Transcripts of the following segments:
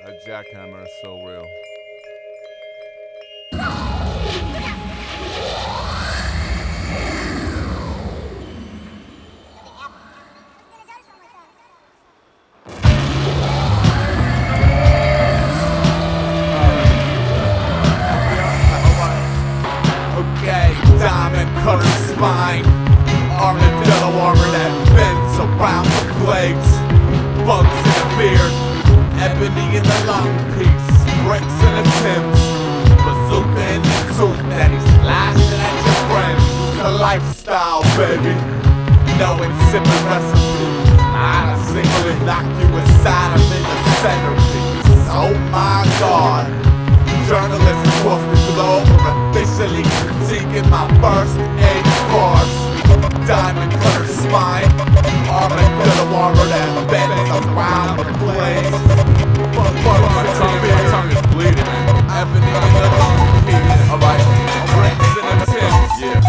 That jackhammer is so real. Okay, diamond cutter spine, armadillo armor that bends around the blades, bugs in the beard, ebony in the lung piece, bricks in the Timbs, bazooka in the tooth that he's slashing at your friends. The lifestyle, baby, no insipid recipes, not a single innocuous atom in the centerpiece. Oh my God. Journalists across the globe are officially critiquing my first 8 bars. Diamond cutter spine, armadillo armor that bends around the blade. My tongue is bleeding, man. Ebony in the lung piece. Alright, bricks in the Timbs.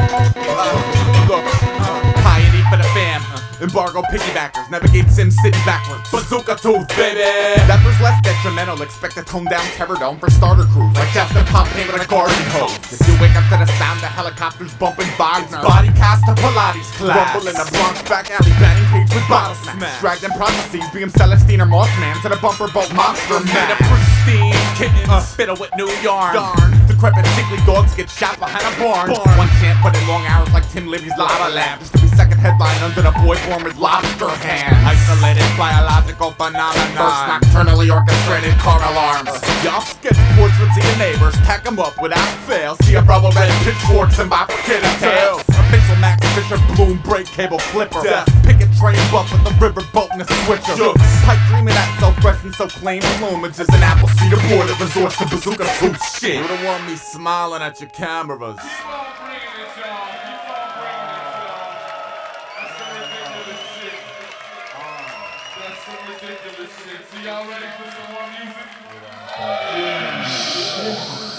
Yeah. Look, piety for the fam. Embargo piggybackers, navigate Sim City backwards. Bazooka tooth, baby! Zephyr's less detrimental, expect a toned down terror dome for starter crews. Like Justin Pompey with a garden hose. If you wake up to the sound of helicopters bumping Wagner, body cast to Pilates class. Rumble in the Bronx back alley, batting cage with bottle smash. Dragged in prophecies, being Celestine or Mothman to the bumper boat monster man. Made of pristine kittens, spittle with new yarn. Darn, decrepit sickly dogs get shot behind a barn. One can't put in long hours like Tim Libby's lava lamp, just to be second headline under the boy form with lobster hands. Isolated biological phenomenon, first nocturnally orchestrated car alarms. Y'all sketch portraits of your neighbors, pack them up without fail. See a rubber red pitchforks and bifurcated tails. Official Max Fisher Bloom brake cable clipper. Picket train buff with the river boat and a switcher. Pipe dreaming that so fresh and so clean plumage is an apple cedar boy that resorts to bazooka tooth shit. You don't want me smiling at your cameras. Keep on bringing it, y'all. Keep on bringing it, y'all. That's some ridiculous shit. That's some ridiculous shit. So y'all ready for some more music? Yeah.